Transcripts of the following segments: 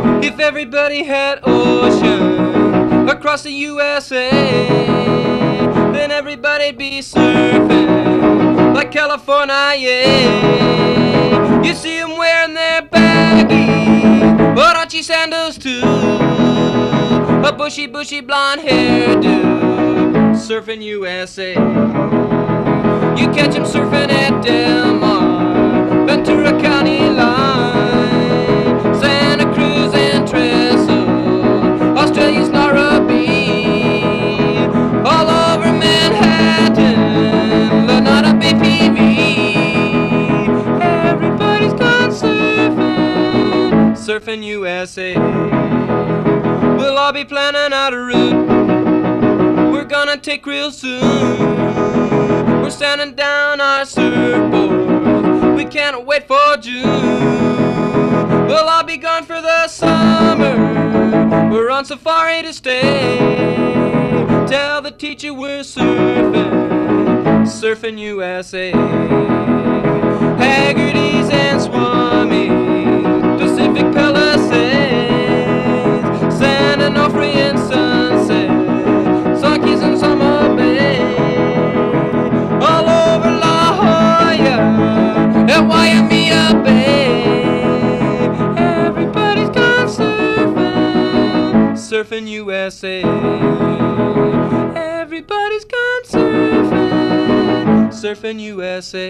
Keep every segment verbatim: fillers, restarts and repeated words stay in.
If everybody had ocean across the U S A, then everybody'd be surfing like California, yeah. You see them wearing their baggy Huarache sandals too, a bushy, bushy blonde hairdo, surfing U S A. You catch them surfing at Del Mar, Ventura County line, Santa Cruz and Trestle, Australia's Narrabeen, all over Manhattan, Lanada Bay P V. Everybody's gone surfing, surfing U S A. We'll all be planning out a route we're gonna take real soon. We're standing down our surfboard, we can't wait for June. We'll all be gone for the summer, we're on safari to stay. Tell the teacher we're surfing, surfing U S A. Haggerty's and Swamis, Pacific Palisades, San Onofre and Sunset, Sauke's and Summer Bay, all over La Jolla and Waimea Bay. Everybody's gone surfing, surfing U S A. Everybody's gone surfing, surfing U S A.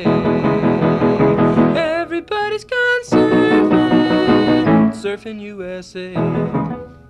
Everybody's gone surfing, surfing U S A.